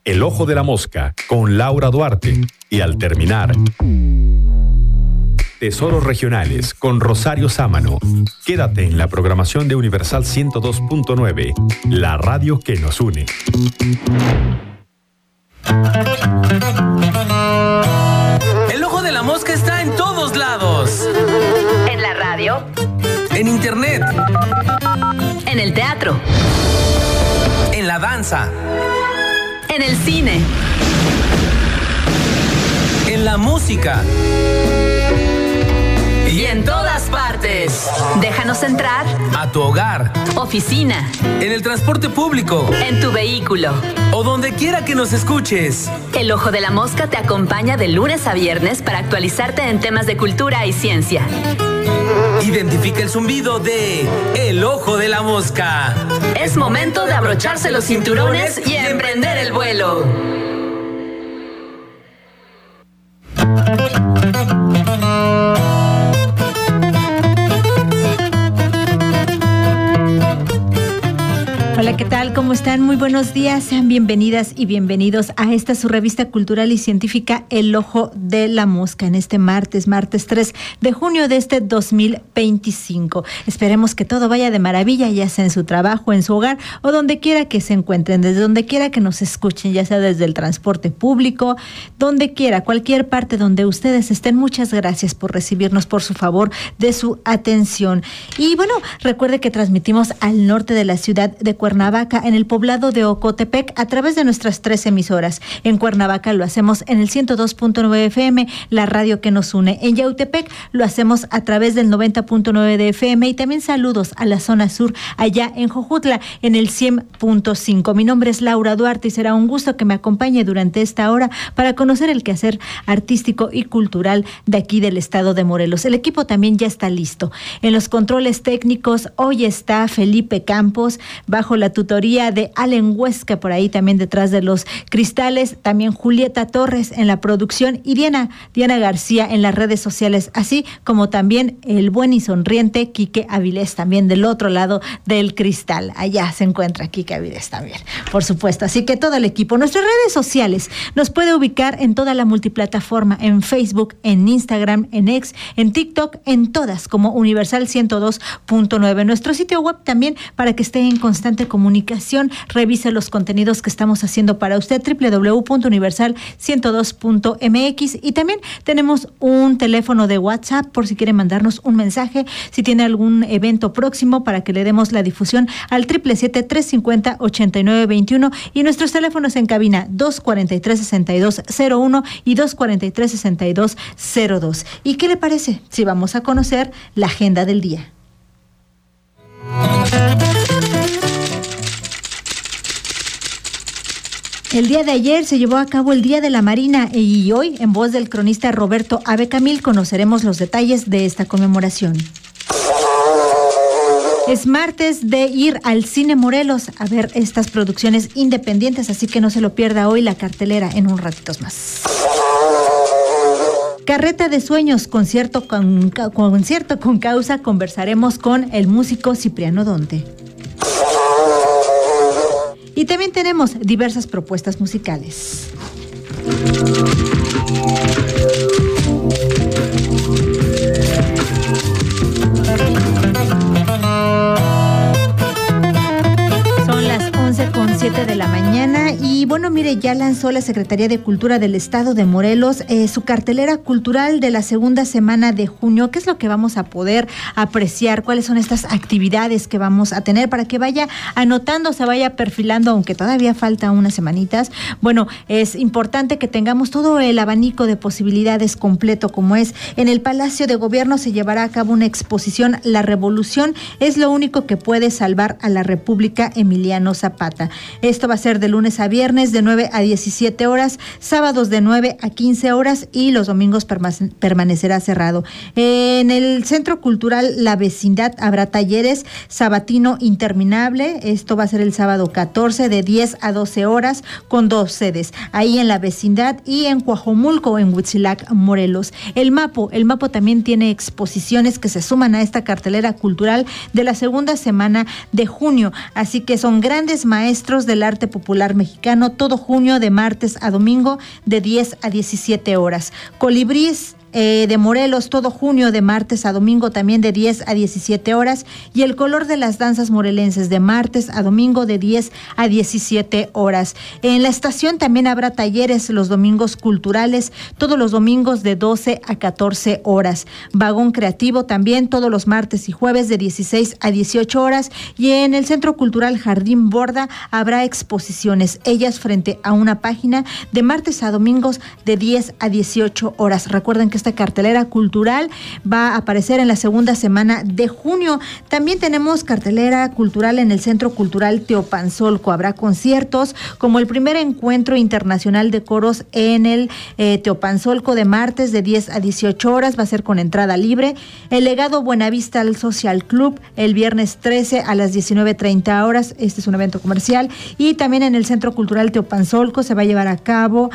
El Ojo de la Mosca con Laura Duarte. Y al terminar, Tesoros Regionales con Rosario Sámano. Quédate en la programación de Universal 102.9, la radio que nos une. El Ojo de la Mosca está en todos lados. En la radio. En internet. En el teatro. En la danza. En el cine. En la música. Y en todas partes. Déjanos entrar. A tu hogar. Oficina. En el transporte público. En tu vehículo. O donde quiera que nos escuches. El Ojo de la Mosca te acompaña de lunes a viernes para actualizarte en temas de cultura y ciencia. Identifica el zumbido de El Ojo de la Mosca. Es momento de abrocharse los cinturones y emprender el vuelo. Hola, ¿qué tal? ¿Cómo están? Muy buenos días. Sean bienvenidas y bienvenidos a esta su revista cultural y científica El Ojo de la Mosca en este martes 3 de junio de este 2025. Esperemos que todo vaya de maravilla, ya sea en su trabajo, en su hogar o donde quiera que se encuentren, desde donde quiera que nos escuchen, ya sea desde el transporte público, donde quiera, cualquier parte donde ustedes estén. Muchas gracias por recibirnos, por su favor, de su atención. Y bueno, recuerde que transmitimos al norte de la ciudad de Cuernavaca, en el poblado de Ocotepec, a través de nuestras 3 emisoras. En Cuernavaca lo hacemos en el 102.9 FM, la radio que nos une. En Yautepec lo hacemos a través del 90.9 de FM y también saludos a la zona sur, allá en Jojutla, en el 100.5. Mi nombre es Laura Duarte y será un gusto que me acompañe durante esta hora para conocer el quehacer artístico y cultural de aquí del estado de Morelos. El equipo también ya está listo. En los controles técnicos hoy está Felipe Campos, bajo la tutoría de Allen Huesca, por ahí también detrás de los cristales, también Julieta Torres en la producción y Diana García en las redes sociales, así como también el buen y sonriente Quique Avilés, también del otro lado del cristal. Allá se encuentra Quique Avilés también, por supuesto. Así que todo el equipo. Nuestras redes sociales nos puede ubicar en toda la multiplataforma, en Facebook, en Instagram, en X, en TikTok, en todas como Universal 102.9. Nuestro sitio web también para que esté en constante comunicación. Revise los contenidos que estamos haciendo para usted, www.universal102.mx, y también tenemos un teléfono de WhatsApp por si quiere mandarnos un mensaje, si tiene algún evento próximo para que le demos la difusión al 777-350-8921, y nuestros teléfonos en cabina 243-6201 y 243-6202. ¿Y qué le parece si vamos a conocer la agenda del día? El día de ayer se llevó a cabo el Día de la Marina y hoy, en voz del cronista Roberto Abe Camil, conoceremos los detalles de esta conmemoración. Es martes de ir al Cine Morelos a ver estas producciones independientes, así que no se lo pierda hoy la cartelera en un ratito más. Carreta de Sueños, concierto con causa, conversaremos con el músico Cipriano Donte. Y también tenemos diversas propuestas musicales. Son las 11:07 de la mañana y bueno, mire, ya lanzó la Secretaría de Cultura del Estado de Morelos su cartelera cultural de la segunda semana de junio. ¿Qué es lo que vamos a poder apreciar? ¿Cuáles son estas actividades que vamos a tener para que vaya anotando, se vaya perfilando, aunque todavía falta unas semanitas? Bueno, es importante que tengamos todo el abanico de posibilidades completo, como es en el Palacio de Gobierno se llevará a cabo una exposición, La Revolución es lo único que puede salvar a la República, Emiliano Zapata. Esto va a ser de lunes a viernes de 9 a 17 horas, sábados de 9 a 15 horas y los domingos permanecerá cerrado. En el Centro Cultural La Vecindad habrá talleres sabatino interminable. Esto va a ser el sábado 14 de 10 a 12 horas con 2 sedes, ahí en La Vecindad y en Coajomulco, en Huitzilac, Morelos. El Mapo también tiene exposiciones que se suman a esta cartelera cultural de la segunda semana de junio, así que son grandes maestros del arte popular mexicano, todos todo junio de martes a domingo de 10 a 17 horas. Colibríes de Morelos, todo junio de martes a domingo también de 10 a 17 horas, y el color de las danzas morelenses de martes a domingo de 10 a 17 horas. En la estación también habrá talleres los domingos culturales, todos los domingos de 12 a 14 horas. Vagón creativo también todos los martes y jueves de 16 a 18 horas, y en el Centro Cultural Jardín Borda habrá exposiciones, ellas frente a una página, de martes a domingos de 10 a 18 horas. Recuerden que esta cartelera cultural va a aparecer en la segunda semana de junio. También tenemos cartelera cultural en el Centro Cultural Teopanzolco. Habrá conciertos como el primer encuentro internacional de coros en el Teopanzolco de martes de 10 a 18 horas. Va a ser con entrada libre. El Legado Buenavista al Social Club el viernes 13 a las 19:30 horas. Este es un evento comercial. Y también en el Centro Cultural Teopanzolco se va a llevar a cabo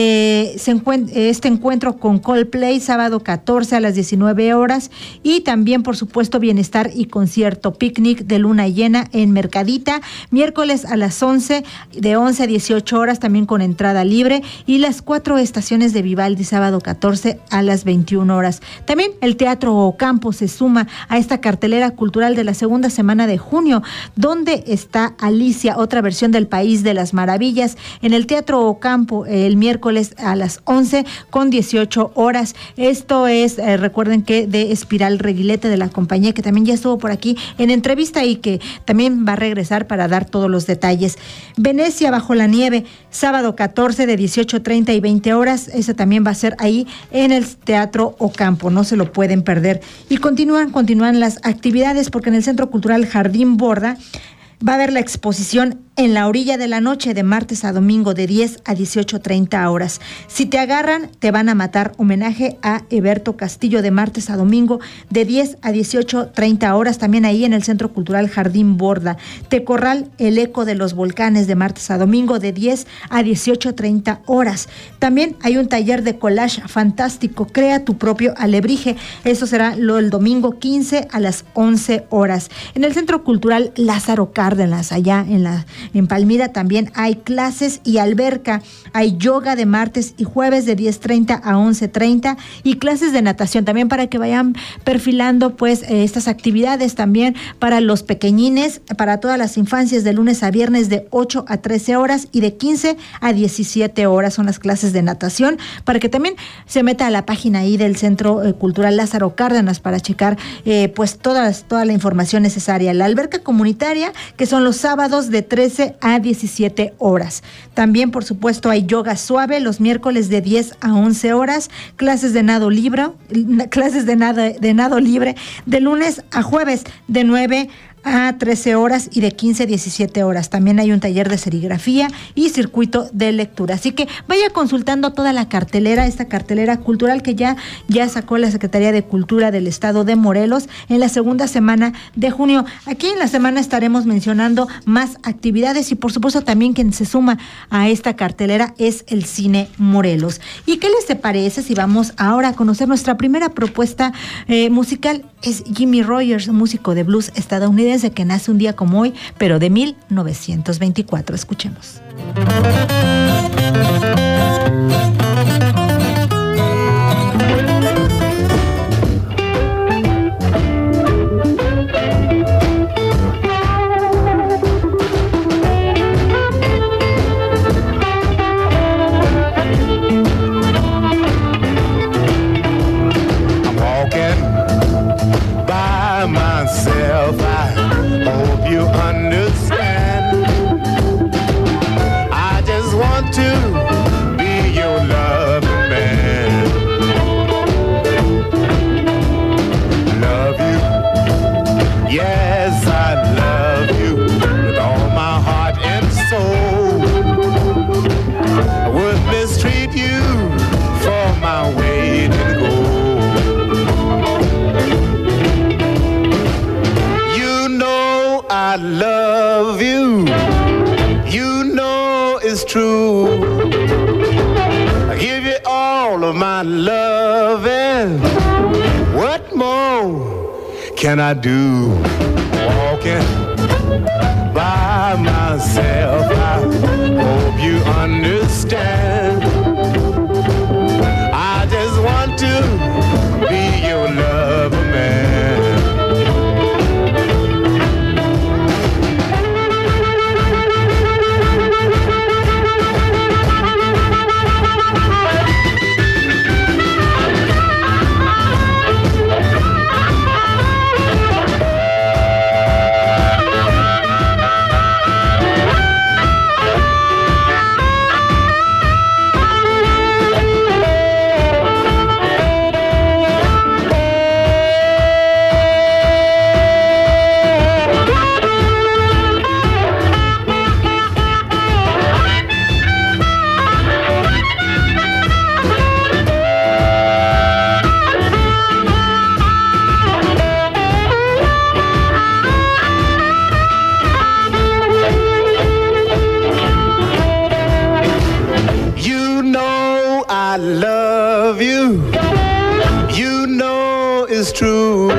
este encuentro con Coldplay sábado 14 a las 19 horas, y también por supuesto Bienestar y Concierto Picnic de Luna Llena en Mercadita, miércoles a las 11, de 11 a 18 horas también con entrada libre, y las 4 estaciones de Vivaldi sábado 14 a las 21 horas. También el Teatro Ocampo se suma a esta cartelera cultural de la segunda semana de junio, donde está Alicia, otra versión del País de las Maravillas, en el Teatro Ocampo el miércoles a las 11 con 18 horas. Esto es, recuerden que de Espiral Reguilete, de la compañía, que también ya estuvo por aquí en entrevista y que también va a regresar para dar todos los detalles. Venecia bajo la nieve, sábado 14 de 18:30 y 20 horas. Eso también va a ser ahí en el Teatro Ocampo, no se lo pueden perder. Y continúan las actividades, porque en el Centro Cultural Jardín Borda va a haber la exposición En la Orilla de la Noche de martes a domingo de 10 a 18:30 horas. Si te agarran, te van a matar. Homenaje a Eberto Castillo de martes a domingo de 10 a 18:30 horas. También ahí en el Centro Cultural Jardín Borda. Tecorral, El Eco de los Volcanes de martes a domingo de 10 a 18:30 horas. También hay un taller de collage fantástico. Crea tu propio alebrije. Eso será el domingo 15 a las 11 horas. En el Centro Cultural Lázaro Cárdenas, allá en Palmira, también hay clases y alberca. Hay yoga de martes y jueves de 10:30 a 11:30 y clases de natación también, para que vayan perfilando pues estas actividades también para los pequeñines, para todas las infancias, de lunes a viernes de 8 a 13 horas y de 15 a 17 horas son las clases de natación, para que también se meta a la página ahí del Centro Cultural Lázaro Cárdenas para checar pues toda la información necesaria. La alberca comunitaria, que son los sábados de 13 a 17 horas. También, por supuesto, hay yoga suave los miércoles de 10 a 11 horas, clases de nado libre, de lunes a jueves de 9 a 13 horas y de 15 a 17 horas. También hay un taller de serigrafía y circuito de lectura. Así que vaya consultando toda la cartelera, esta cartelera cultural que ya sacó la Secretaría de Cultura del Estado de Morelos en la segunda semana de junio. Aquí en la semana estaremos mencionando más actividades, y por supuesto también quien se suma a esta cartelera es el Cine Morelos. ¿Y qué les parece si vamos ahora a conocer nuestra primera propuesta musical? Es Jimmie Rogers, músico de blues estadounidense que nace un día como hoy, pero de 1924. Escuchemos. You understand. I just want to be your loving man. Love you, yes, I love you with all my heart and soul. I would mistreat you for my weight in gold. I love you, you know it's true. I give you all of my love, and what more can I do? Walking by myself. I hope you understand. I just want to be your lover, man. True.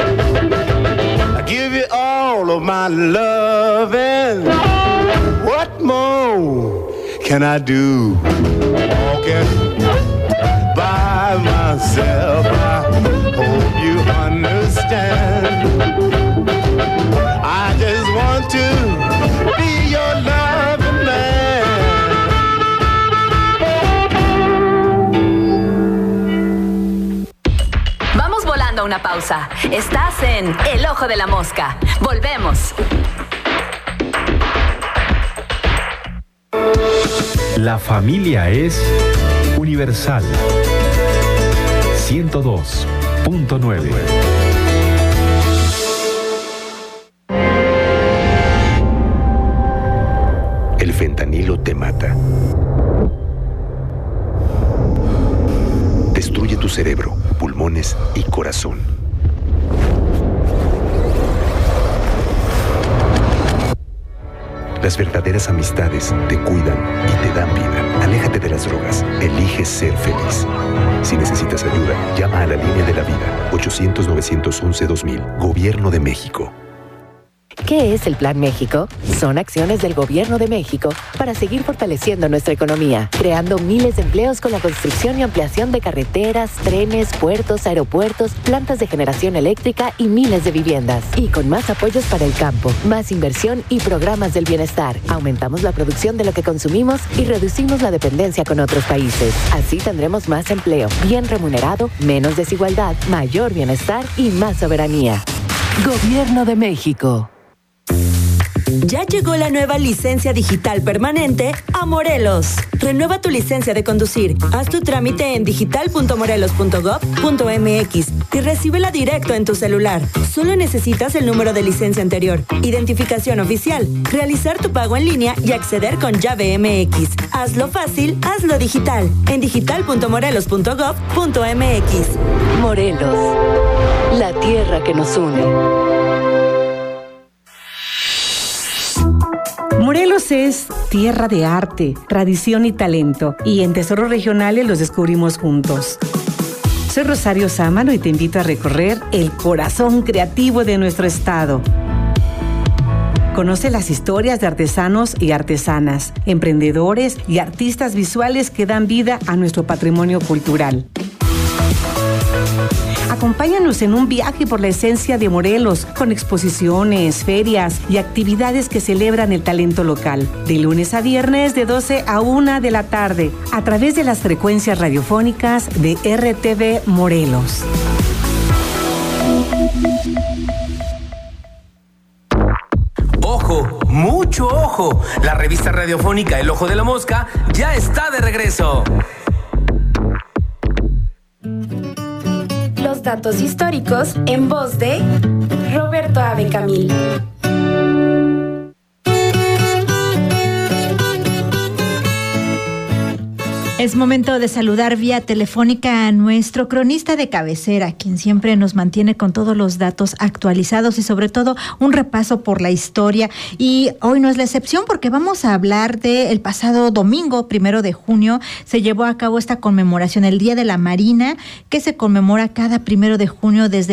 I give you all of my love, and what more can I do? Walking by myself, I hope you understand. I just want to be your loving man. A una pausa. Estás en El Ojo de la Mosca. Volvemos. La familia es universal. 102.9. El fentanilo te mata. Destruye tu cerebro, pulmones y corazón. Las verdaderas amistades te cuidan y te dan vida. Aléjate de las drogas. Elige ser feliz. Si necesitas ayuda, llama a la línea de la vida. 800-911-2000. Gobierno de México. ¿Qué es el Plan México? Son acciones del Gobierno de México para seguir fortaleciendo nuestra economía, creando miles de empleos con la construcción y ampliación de carreteras, trenes, puertos, aeropuertos, plantas de generación eléctrica y miles de viviendas. Y con más apoyos para el campo, más inversión y programas del bienestar. Aumentamos la producción de lo que consumimos y reducimos la dependencia con otros países. Así tendremos más empleo, bien remunerado, menos desigualdad, mayor bienestar y más soberanía. Gobierno de México. Ya llegó la nueva licencia digital permanente a Morelos. Renueva tu licencia de conducir. Haz tu trámite en digital.morelos.gov.mx y recíbela directo en tu celular. Solo necesitas el número de licencia anterior, identificación oficial, realizar tu pago en línea y acceder con llave MX. Hazlo fácil, hazlo digital. En digital.morelos.gov.mx. Morelos, la tierra que nos une. Morelos es tierra de arte, tradición y talento, y en Tesoros Regionales los descubrimos juntos. Soy Rosario Sámano y te invito a recorrer el corazón creativo de nuestro estado. Conoce las historias de artesanos y artesanas, emprendedores y artistas visuales que dan vida a nuestro patrimonio cultural. Acompáñanos en un viaje por la esencia de Morelos, con exposiciones, ferias y actividades que celebran el talento local. De lunes a viernes de 12 a 1 de la tarde, a través de las frecuencias radiofónicas de RTV Morelos. ¡Ojo! ¡Mucho ojo! La revista radiofónica El Ojo de la Mosca ya está de regreso. Los datos históricos en voz de Roberto Abecamil. Es momento de saludar vía telefónica a nuestro cronista de cabecera, quien siempre nos mantiene con todos los datos actualizados y sobre todo un repaso por la historia. Y hoy no es la excepción porque vamos a hablar del pasado domingo, 1 de junio, se llevó a cabo esta conmemoración, el Día de la Marina, que se conmemora cada 1 de junio desde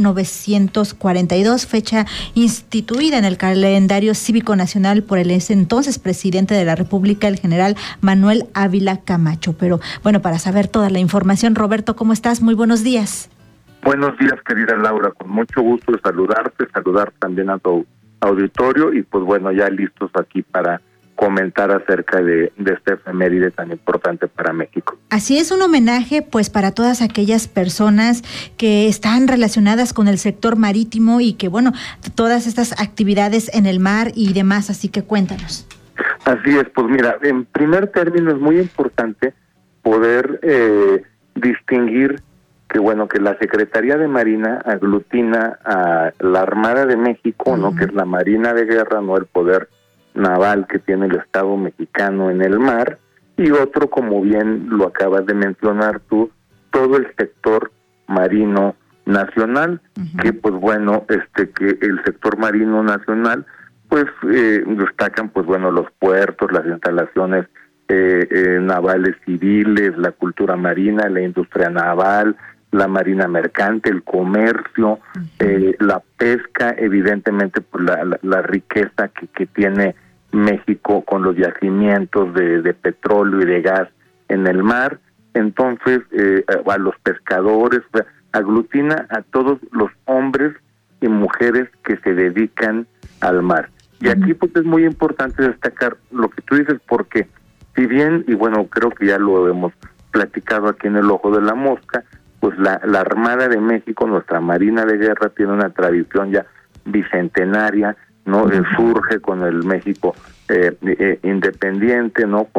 1942, fecha instituida en el calendario cívico nacional por el entonces presidente de la República, el general Manuel Ávila Camacho. Pero bueno, para saber toda la información, Roberto, ¿cómo estás? Muy buenos días. Buenos días, querida Laura, con mucho gusto de saludar también a tu auditorio y pues bueno, ya listos aquí para comentar acerca de esta efeméride tan importante para México. Así es, un homenaje pues para todas aquellas personas que están relacionadas con el sector marítimo y que bueno, todas estas actividades en el mar y demás, así que cuéntanos. Así es, pues mira, en primer término es muy importante poder distinguir que bueno, que la Secretaría de Marina aglutina a la Armada de México, ¿no? Que es la Marina de Guerra, no el poder naval que tiene el Estado mexicano en el mar, y otro, como bien lo acabas de mencionar tú, todo el sector marino nacional, que pues bueno, que el sector marino nacional pues destacan pues bueno los puertos, las instalaciones navales civiles, la cultura marina, la industria naval, la marina mercante, el comercio, la pesca, evidentemente pues la riqueza que tiene México con los yacimientos de petróleo y de gas en el mar. Entonces a los pescadores, aglutina a todos los hombres y mujeres que se dedican al mar. Y aquí pues es muy importante destacar lo que tú dices, porque si bien, y bueno, creo que ya lo hemos platicado aquí en el Ojo de la Mosca, pues la Armada de México, nuestra Marina de Guerra, tiene una tradición ya bicentenaria, ¿no? Surge con el México independiente, ¿no?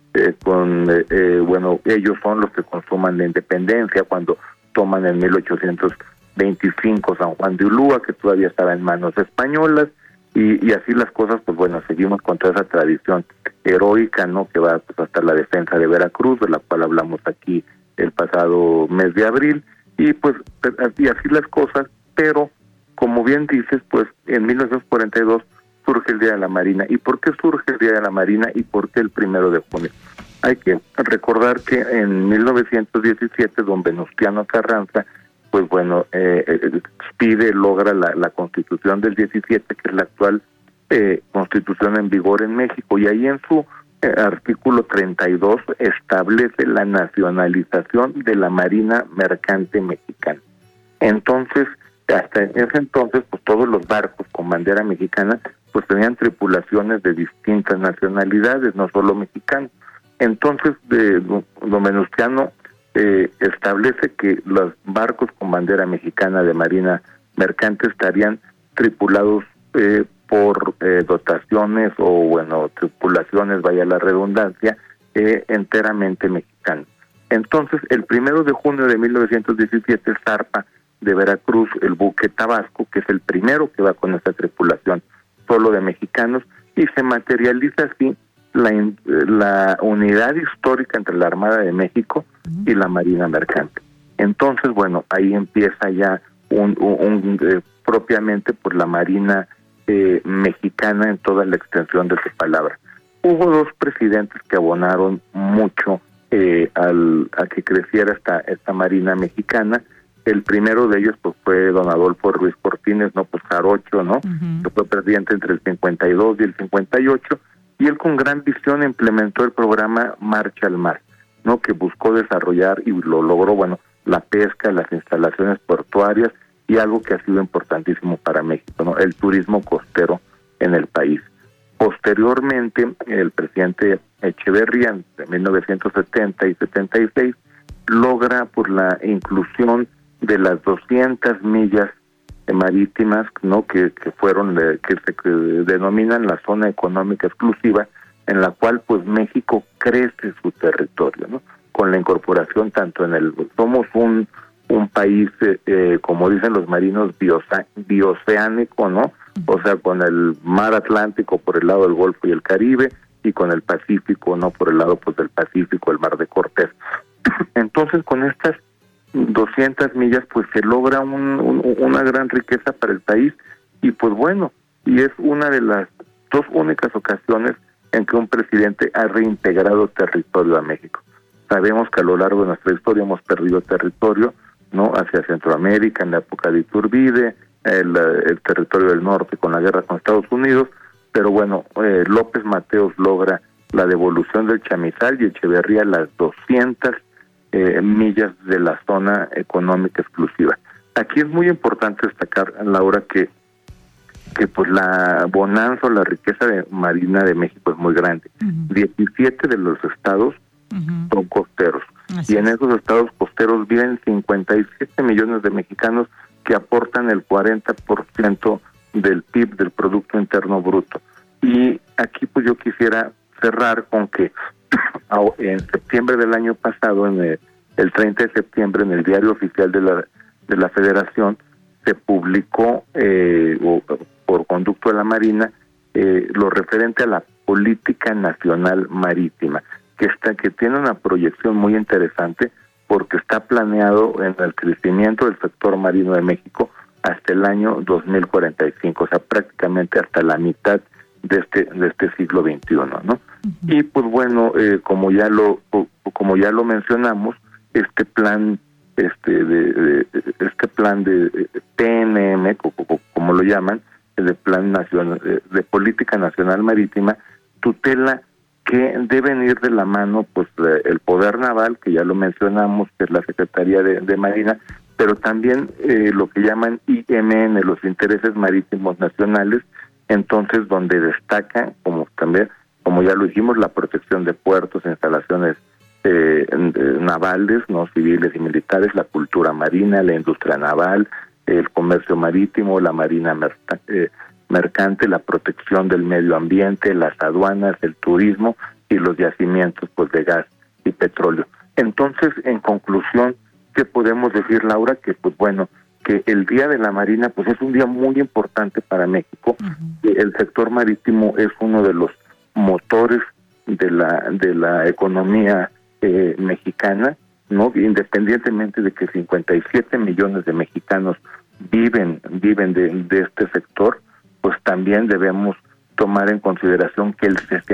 Bueno, ellos son los que consuman la independencia cuando toman en 1825 San Juan de Ulúa, que todavía estaba en manos españolas. Y así las cosas, pues bueno, seguimos con toda esa tradición heroica, ¿no? Que va pues hasta la defensa de Veracruz, de la cual hablamos aquí el pasado mes de abril, y pues y así las cosas, pero como bien dices, pues en 1942 surge el Día de la Marina. ¿Y por qué surge el Día de la Marina y por qué el 1 de junio? Hay que recordar que en 1917 don Venustiano Carranza pues bueno, logra la Constitución del 17, que es la actual Constitución en vigor en México, y ahí en su artículo 32 establece la nacionalización de la Marina Mercante Mexicana. Entonces, hasta en ese entonces, pues todos los barcos con bandera mexicana, pues tenían tripulaciones de distintas nacionalidades, no solo mexicanos. Entonces, don Venustiano establece que los barcos con bandera mexicana de Marina Mercante estarían tripulados por dotaciones o bueno, tripulaciones, vaya la redundancia, enteramente mexicanas. Entonces, el 1 de junio de 1917 zarpa de Veracruz el buque Tabasco, que es el primero que va con esta tripulación solo de mexicanos, y se materializa así la unidad histórica entre la Armada de México y la Marina Mercante. Entonces, bueno, ahí empieza ya propiamente por la Marina mexicana en toda la extensión de su palabra. Hubo dos presidentes que abonaron mucho a que creciera esta Marina mexicana. El primero de ellos pues fue don Adolfo Ruiz Cortines, no pues jarocho, ¿no? Que fue presidente entre el 52 y el 58, y él con gran visión implementó el programa Marcha al Mar, ¿no? Que buscó desarrollar y lo logró, bueno, la pesca, las instalaciones portuarias y algo que ha sido importantísimo para México, ¿no? El turismo costero en el país. Posteriormente, el presidente Echeverría, de 1970 y 76, logra por la inclusión de las 200 millas marítimas, ¿no? que fueron que se denominan la zona económica exclusiva, en la cual pues México crece su territorio, ¿no? Con la incorporación tanto somos un país como dicen los marinos bioceánico, ¿no? O sea, con el mar Atlántico por el lado del Golfo y el Caribe, y con el Pacífico, no por el lado pues del Pacífico, el Mar de Cortés. Entonces, con estas 200 millas, pues se logra una gran riqueza para el país, y pues bueno, y es una de las 2 únicas ocasiones en que un presidente ha reintegrado territorio a México. Sabemos que a lo largo de nuestra historia hemos perdido territorio, ¿no? Hacia Centroamérica, en la época de Iturbide, el territorio del norte con la guerra con Estados Unidos, pero bueno, López Mateos logra la devolución del Chamizal y Echeverría las 200 millas de la zona económica exclusiva. Aquí es muy importante destacar, Laura, que pues la bonanza o la riqueza marina de México es muy grande. 17 de los estados son costeros. Y en esos estados costeros viven 57 millones de mexicanos que aportan el 40% del PIB, del Producto Interno Bruto. Y aquí pues yo quisiera cerrar con que en septiembre del año pasado, en el 30 de septiembre, en el Diario Oficial de la Federación, se publicó por conducto de la Marina lo referente a la Política Nacional Marítima, que tiene una proyección muy interesante porque está planeado en el crecimiento del sector marino de México hasta el año 2045, o sea, prácticamente hasta la mitad de este siglo XXI, ¿no? Y pues bueno, como ya lo mencionamos, este plan de PNM, como lo llaman, de Plan Nacional de Política Nacional Marítima, tutela que deben ir de la mano pues el poder naval, que ya lo mencionamos, que es la Secretaría de Marina, pero también lo que llaman IMN, los intereses marítimos nacionales, entonces donde destaca, como ya lo dijimos, la protección de puertos, instalaciones navales, no civiles y militares, la cultura marina, la industria naval, el comercio marítimo, la marina mercante, la protección del medio ambiente, las aduanas, el turismo y los yacimientos pues de gas y petróleo. Entonces, en conclusión, ¿qué podemos decir, Laura? Que pues bueno, que el Día de la Marina pues es un día muy importante para México. El sector marítimo es uno de los motores de la economía mexicana, ¿no? Independientemente de que 57 millones de mexicanos viven de este sector, pues también debemos tomar en consideración que el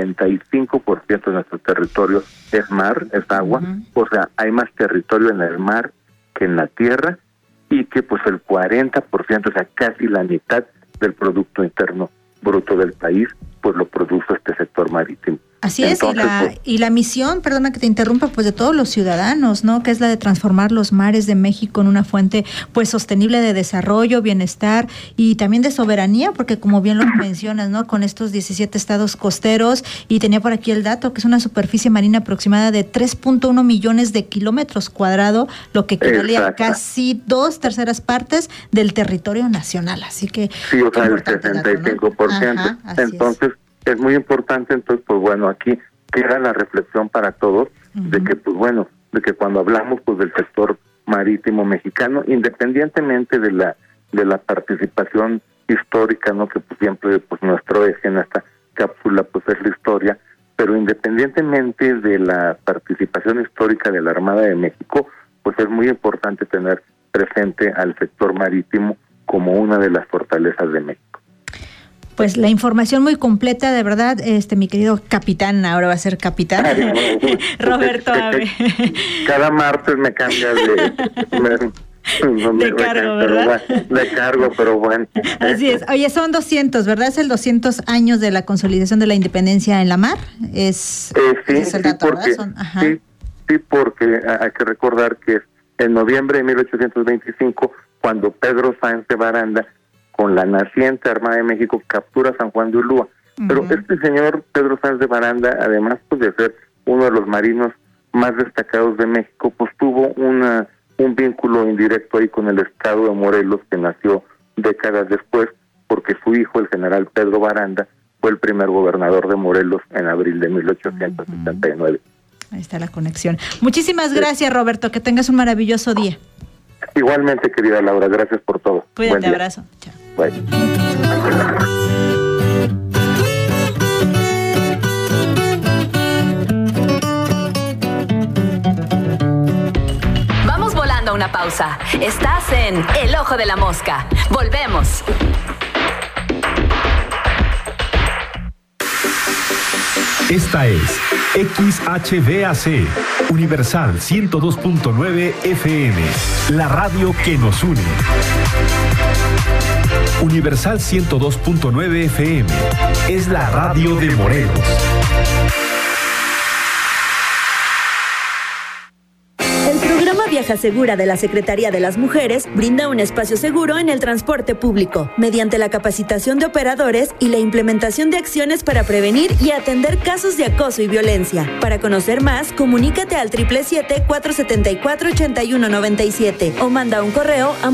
65% de nuestro territorio es mar, es agua, o sea, hay más territorio en el mar que en la tierra, y que pues el 40%, o sea, casi la mitad del Producto Interno Bruto del país, pues lo produce este sector marítimo. Así es. Entonces, y la misión, perdona que te interrumpa, pues de todos los ciudadanos, ¿no? Que es la de transformar los mares de México en una fuente pues sostenible de desarrollo, bienestar y también de soberanía, porque como bien lo mencionas, ¿no? Con estos 17 estados costeros, y tenía por aquí el dato, que es una superficie marina aproximada de 3.1 millones de kilómetros cuadrados, lo que equivale a casi 2/3 partes del territorio nacional. Así que... Sí, o sea, el 65%. Ajá, entonces, es muy importante, entonces, pues bueno, aquí queda la reflexión para todos de que, pues bueno, de que cuando hablamos pues del sector marítimo mexicano, independientemente de la participación histórica, ¿no? Que pues siempre pues nuestro eje en esta cápsula pues es la historia, pero independientemente de la participación histórica de la Armada de México, pues es muy importante tener presente al sector marítimo como una de las fortalezas de México. Pues la información muy completa, de verdad, mi querido capitán, ahora va a ser capitán, Roberto Abe. Cada martes me cambia de cargo, ¿verdad? De cargo, pero bueno. Así es. Oye, son 200, ¿verdad? Es el 200 años de la consolidación de la independencia en la mar. Es el dato, porque, ¿verdad? Sí, porque hay que recordar que en noviembre de 1825, cuando Pedro Sáenz de Baranda, con la naciente Armada de México, captura San Juan de Ulúa. Pero este señor Pedro Sáenz de Baranda, además pues de ser uno de los marinos más destacados de México, pues tuvo un vínculo indirecto ahí con el estado de Morelos, que nació décadas después, porque su hijo, el general Pedro Baranda, fue el primer gobernador de Morelos en abril de 1879. Ahí está la conexión. Muchísimas gracias, Roberto, que tengas un maravilloso día. Igualmente, querida Laura, gracias por todo. Cuídate, abrazo. Chao. Bye. una pausa. Estás en El Ojo de la Mosca. Volvemos. Esta es XHVAC, Universal 102.9 FM, la radio que nos une. Universal 102.9 FM es la radio de Morelos. Viaja Segura de la Secretaría de las Mujeres brinda un espacio seguro en el transporte público, mediante la capacitación de operadores y la implementación de acciones para prevenir y atender casos de acoso y violencia. Para conocer más, comunícate al 777-474-8197 o manda un correo a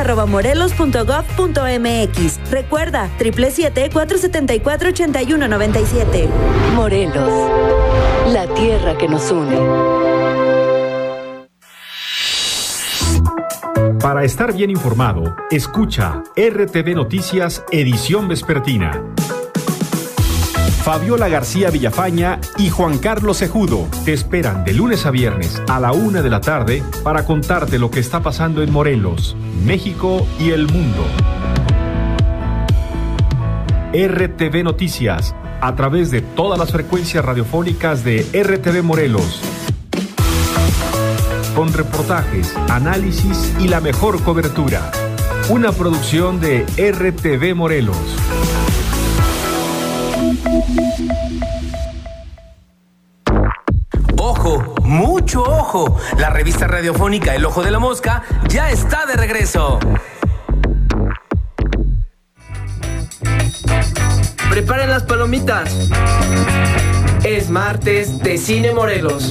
mujeres@morelos.gov.mx. Recuerda, 777-474-8197. Morelos, la tierra que nos une. Para estar bien informado, escucha RTV Noticias Edición Vespertina. Fabiola García Villafaña y Juan Carlos Cejudo te esperan de lunes a viernes a la 1 de la tarde para contarte lo que está pasando en Morelos, México y el mundo. RTV Noticias, a través de todas las frecuencias radiofónicas de RTV Morelos. Con reportajes, análisis y la mejor cobertura. Una producción de RTV Morelos. ¡Ojo! ¡Mucho ojo! La revista radiofónica El Ojo de la Mosca ya está de regreso. Preparen las palomitas. Es martes de Cine Morelos.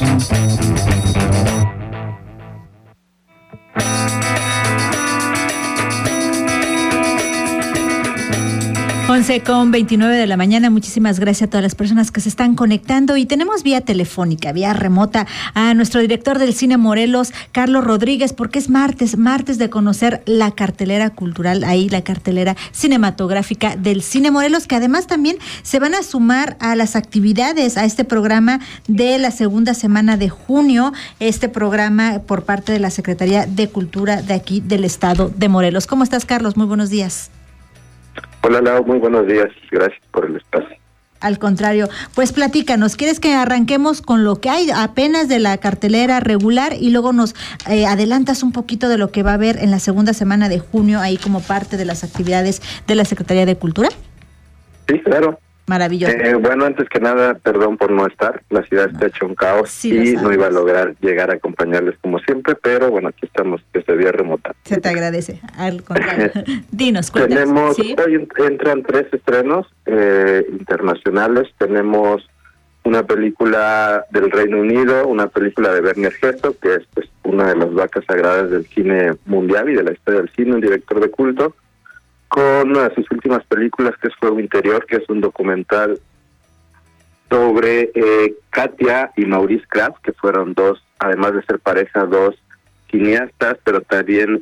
11:29 de la mañana. Muchísimas gracias a todas las personas que se están conectando y tenemos vía telefónica, vía remota a nuestro director del Cine Morelos, Carlos Rodríguez, porque es martes de conocer la cartelera cultural, ahí la cartelera cinematográfica del Cine Morelos, que además también se van a sumar a las actividades, a este programa de la segunda semana de junio, este programa por parte de la Secretaría de Cultura de aquí del estado de Morelos. ¿Cómo estás, Carlos? Muy buenos días. Hola, Lau, muy buenos días. Gracias por el espacio. Al contrario, pues platícanos, ¿quieres que arranquemos con lo que hay apenas de la cartelera regular y luego nos adelantas un poquito de lo que va a haber en la segunda semana de junio ahí como parte de las actividades de la Secretaría de Cultura? Sí, claro. Maravilloso. Bueno, antes que nada, perdón por no estar. La ciudad está hecha un caos y no iba a lograr llegar a acompañarles como siempre, pero bueno, aquí estamos desde vía remota. Se te agradece. Al contrario. Dinos, cuéntanos. Tenemos, ¿sí? Hoy entran 3 estrenos internacionales. Tenemos una película del Reino Unido, una película de Werner Herzog, que es pues una de las vacas sagradas del cine mundial y de la historia del cine, un director de culto, con una de sus últimas películas, que es Fuego Interior, que es un documental sobre Katia y Maurice Krauss, que fueron dos, además de ser pareja, dos cineastas, pero también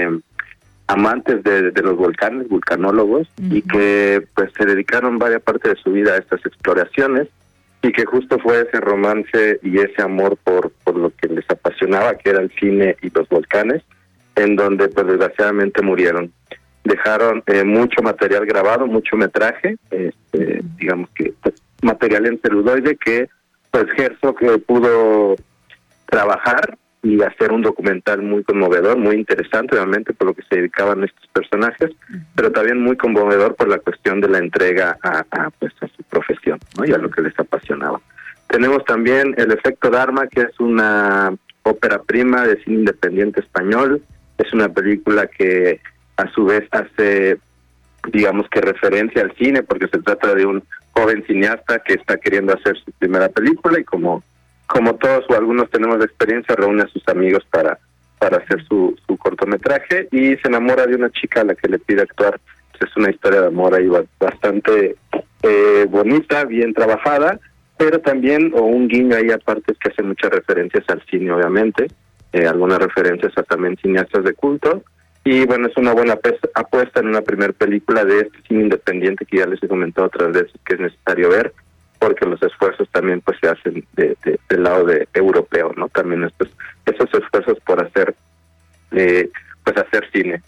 amantes de los volcanes, vulcanólogos, y que pues se dedicaron varias parte de su vida a estas exploraciones, y que justo fue ese romance y ese amor por lo que les apasionaba, que era el cine y los volcanes, en donde pues desgraciadamente murieron. Dejaron mucho material grabado, mucho metraje, digamos que pues, material en celuloide que pues Herzog pudo trabajar y hacer un documental muy conmovedor, muy interesante realmente por lo que se dedicaban estos personajes, pero también muy conmovedor por la cuestión de la entrega a su profesión, ¿no? Y a lo que les apasionaba. Tenemos también El Efecto Dharma, que es una ópera prima de cine independiente español. Es una película que a su vez hace, digamos que referencia al cine, porque se trata de un joven cineasta que está queriendo hacer su primera película y como todos o algunos tenemos experiencia, reúne a sus amigos para hacer su cortometraje y se enamora de una chica a la que le pide actuar. Es una historia de amor ahí bastante bonita, bien trabajada, pero también, o un guiño ahí aparte, es que hace muchas referencias al cine, obviamente, algunas referencias a también cineastas de culto. Y bueno, es una buena apuesta en una primer película de este cine independiente que ya les he comentado otras veces que es necesario ver, porque los esfuerzos también pues se hacen del lado europeo, ¿no? También esos esfuerzos por hacer pues hacer cine.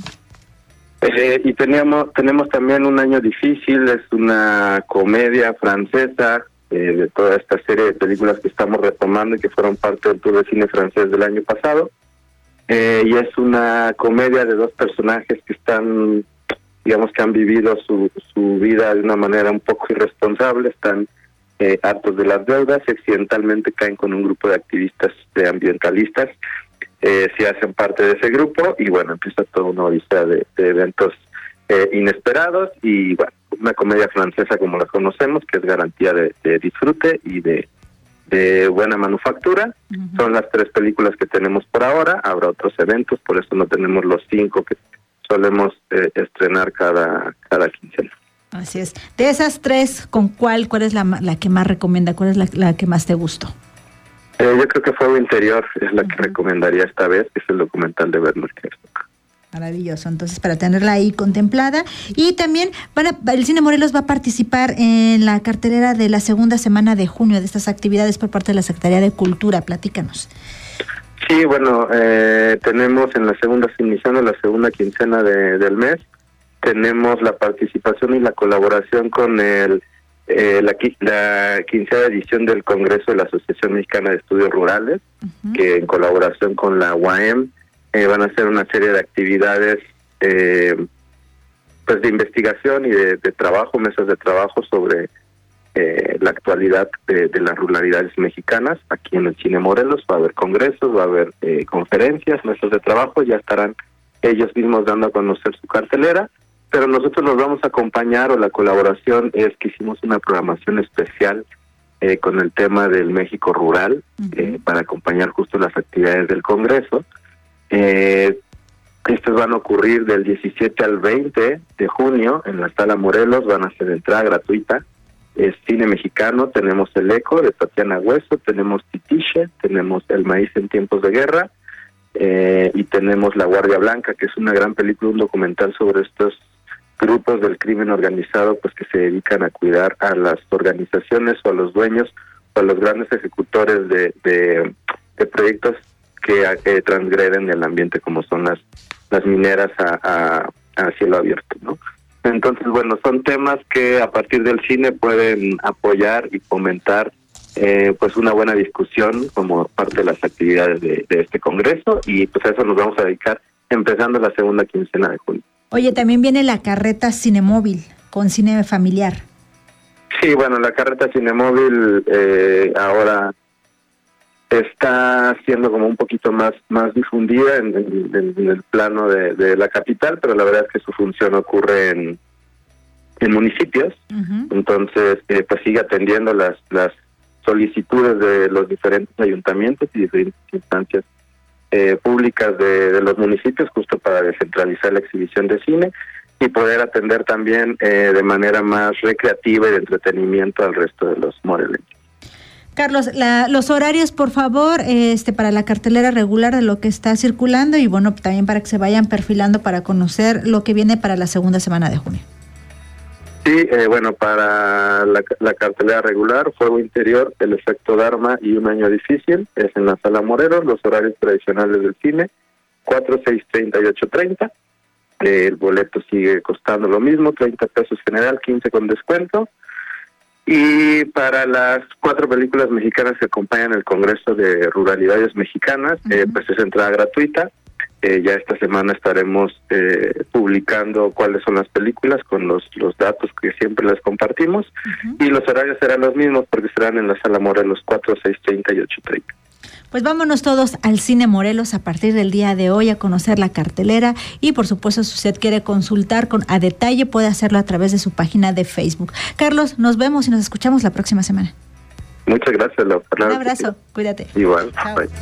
Y tenemos también Un año difícil, es una comedia francesa de toda esta serie de películas que estamos retomando y que fueron parte del Tour de Cine francés del año pasado. Y es una comedia de dos personajes que están, digamos que han vivido su vida de una manera un poco irresponsable, están hartos de las deudas y accidentalmente caen con un grupo de activistas ambientalistas. Se hacen parte de ese grupo y bueno, empieza toda una odisea de eventos inesperados y bueno, una comedia francesa como la conocemos, que es garantía de disfrute y de buena manufactura. Son las 3 películas que tenemos por ahora, habrá otros eventos, por eso no tenemos los 5 que solemos estrenar cada quincena. Así es. De esas 3, ¿cuál es la que más recomienda? ¿Cuál es la que más te gustó? Yo creo que Fuego Interior es la que recomendaría esta vez, que es el documental de Werner Herzog. Maravilloso, entonces para tenerla ahí contemplada. Y también el Cine Morelos va a participar en la cartelera de la segunda semana de junio de estas actividades por parte de la Secretaría de Cultura. Platícanos. Sí, bueno, tenemos en la segunda segunda quincena del mes, tenemos la participación y la colaboración con la 15ª edición del Congreso de la Asociación Mexicana de Estudios Rurales, que en colaboración con la UAM van a hacer una serie de actividades pues de investigación y de trabajo, mesas de trabajo sobre la actualidad de las ruralidades mexicanas. Aquí en el Cine Morelos va a haber congresos, va a haber conferencias, mesas de trabajo, ya estarán ellos mismos dando a conocer su cartelera. Pero nosotros los vamos a acompañar, o la colaboración es que hicimos una programación especial con el tema del México rural, para acompañar justo las actividades del Congreso. Estos van a ocurrir del 17 al 20 de junio en la Sala Morelos, van a ser de entrada gratuita. Es cine mexicano, tenemos El Eco de Tatiana Hueso, tenemos Titiche, tenemos El maíz en tiempos de guerra, y tenemos La Guardia Blanca, que es una gran película, un documental sobre estos grupos del crimen organizado, pues que se dedican a cuidar a las organizaciones o a los dueños o a los grandes ejecutores de proyectos que transgreden el ambiente, como son las mineras a cielo abierto, ¿no? Entonces, bueno, son temas que a partir del cine pueden apoyar y fomentar pues una buena discusión como parte de las actividades de este congreso, y pues a eso nos vamos a dedicar empezando la segunda quincena de junio. Oye, también viene la carreta Cinemóvil con cine familiar. Sí, bueno, la carreta Cinemóvil ahora está siendo como un poquito más difundida en el plano de la capital, pero la verdad es que su función ocurre en municipios. Entonces pues sigue atendiendo las solicitudes de los diferentes ayuntamientos y diferentes instancias públicas de los municipios, justo para descentralizar la exhibición de cine y poder atender también de manera más recreativa y de entretenimiento al resto de los morelenses. Carlos, los horarios, por favor, para la cartelera regular de lo que está circulando, y bueno, también para que se vayan perfilando para conocer lo que viene para la segunda semana de junio. Sí, bueno, para la cartelera regular, Fuego Interior, El efecto Dharma y Un año difícil, es en la Sala Morelos, los horarios tradicionales del cine, 4, 6, 30 y 8:30. El boleto sigue costando lo mismo, 30 pesos general, 15 con descuento. Y para las 4 películas mexicanas que acompañan el Congreso de Ruralidades Mexicanas, pues es entrada gratuita. Ya esta semana estaremos publicando cuáles son las películas con los datos que siempre les compartimos, y los horarios serán los mismos porque serán en la Sala Morelos 4, 6, 30 y 8:30. Pues vámonos todos al Cine Morelos a partir del día de hoy a conocer la cartelera, y por supuesto si usted quiere consultar a detalle puede hacerlo a través de su página de Facebook. Carlos, nos vemos y nos escuchamos la próxima semana. Muchas gracias, Lau. Un abrazo, cuídate. Igual. Chao. Bye.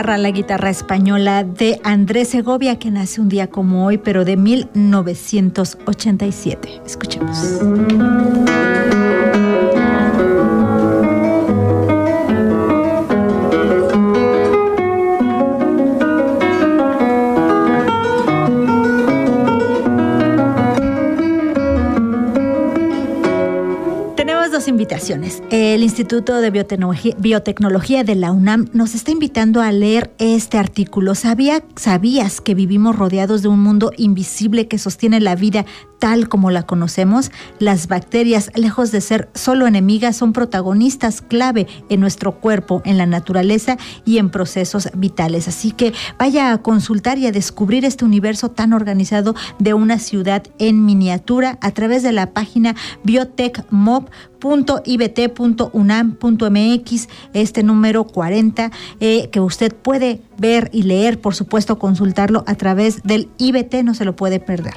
la guitarra española de Andrés Segovia, que nace un día como hoy, pero de 1987. Escuchemos. Invitaciones. El Instituto de Biotecnología de la UNAM nos está invitando a leer este artículo. ¿Sabías que vivimos rodeados de un mundo invisible que sostiene la vida tal como la conocemos? Las bacterias, lejos de ser solo enemigas, son protagonistas clave en nuestro cuerpo, en la naturaleza y en procesos vitales. Así que vaya a consultar y a descubrir este universo tan organizado de una ciudad en miniatura a través de la página biotecmob.ibt.unam.mx, este número 40, que usted puede ver y leer, por supuesto, consultarlo a través del IBT, no se lo puede perder.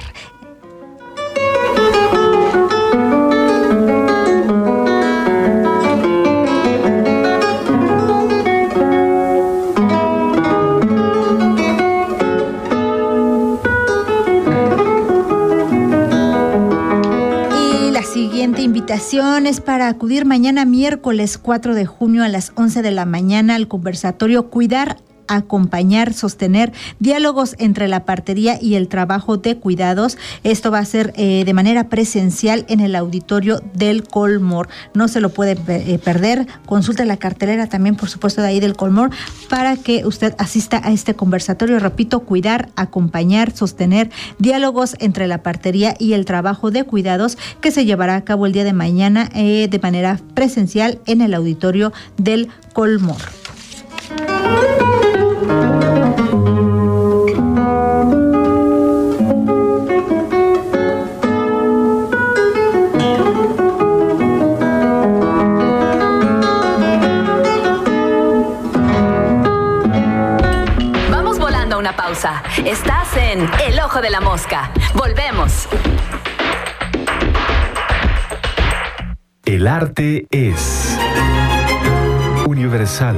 Invitaciones para acudir mañana miércoles 4 de junio a las 11 de la mañana al conversatorio Cuidar, Acompañar, Sostener, diálogos entre la partería y el trabajo de cuidados. Esto va a ser de manera presencial en el auditorio del Colmor. No se lo puede perder. Consulte la cartelera también, por supuesto, de ahí del Colmor, para que usted asista a este conversatorio. Repito, Cuidar, Acompañar, Sostener, diálogos entre la partería y el trabajo de cuidados, que se llevará a cabo el día de mañana de manera presencial en el auditorio del Colmor. Vamos volando a una pausa. Estás en El Ojo de la Mosca. Volvemos. El arte es universal.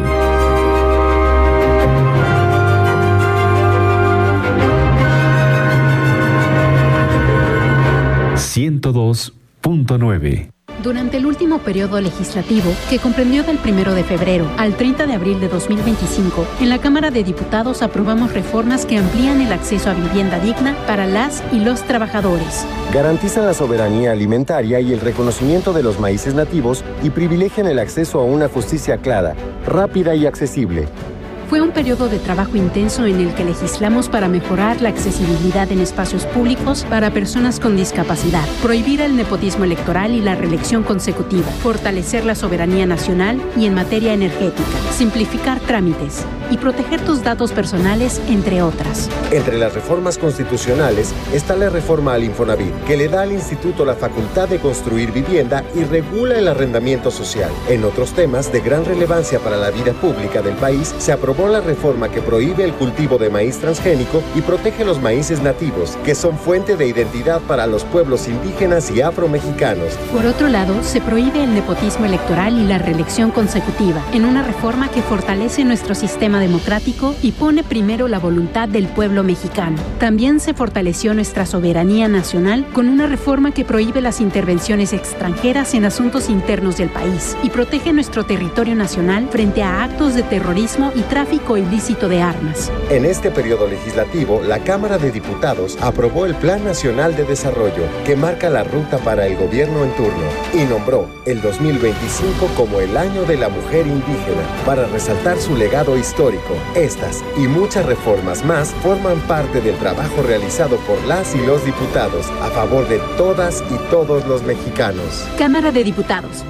.9. Durante el último periodo legislativo, que comprendió del 1 de febrero al 30 de abril de 2025, en la Cámara de Diputados aprobamos reformas que amplían el acceso a vivienda digna para las y los trabajadores. Garantizan la soberanía alimentaria y el reconocimiento de los maíces nativos y privilegian el acceso a una justicia clara, rápida y accesible. Fue un periodo de trabajo intenso en el que legislamos para mejorar la accesibilidad en espacios públicos para personas con discapacidad, prohibir el nepotismo electoral y la reelección consecutiva, fortalecer la soberanía nacional y en materia energética, simplificar trámites y proteger tus datos personales, entre otras. Entre las reformas constitucionales está la reforma al Infonavit, que le da al instituto la facultad de construir vivienda y regula el arrendamiento social. En otros temas de gran relevancia para la vida pública del país, se aprobó la reforma que prohíbe el cultivo de maíz transgénico y protege los maíces nativos, que son fuente de identidad para los pueblos indígenas y afromexicanos. Por otro lado, se prohíbe el nepotismo electoral y la reelección consecutiva, en una reforma que fortalece nuestro sistema democrático y pone primero la voluntad del pueblo mexicano. También se fortaleció nuestra soberanía nacional con una reforma que prohíbe las intervenciones extranjeras en asuntos internos del país y protege nuestro territorio nacional frente a actos de terrorismo y tráfico ilícito de armas. En este periodo legislativo, la Cámara de Diputados aprobó el Plan Nacional de Desarrollo, que marca la ruta para el gobierno en turno, y nombró el 2025 como el Año de la Mujer Indígena, para resaltar su legado histórico. Estas y muchas reformas más forman parte del trabajo realizado por las y los diputados a favor de todas y todos los mexicanos. Cámara de Diputados,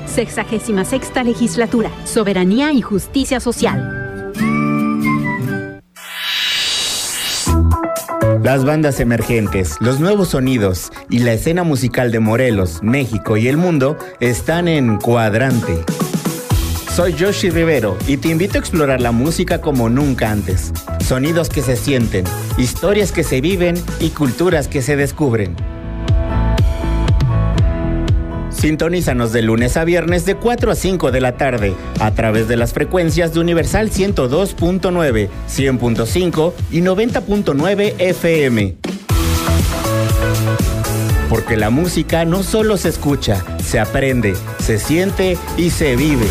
66ª Legislatura, Soberanía y Justicia Social. Las bandas emergentes, los nuevos sonidos y la escena musical de Morelos, México y el mundo están en Cuadrante. Soy Yoshi Rivero y te invito a explorar la música como nunca antes. Sonidos que se sienten, historias que se viven y culturas que se descubren. Sintonízanos de lunes a viernes de 4 a 5 de la tarde a través de las frecuencias de Universal 102.9, 100.5 y 90.9 FM. Porque la música no solo se escucha, se aprende, se siente y se vive.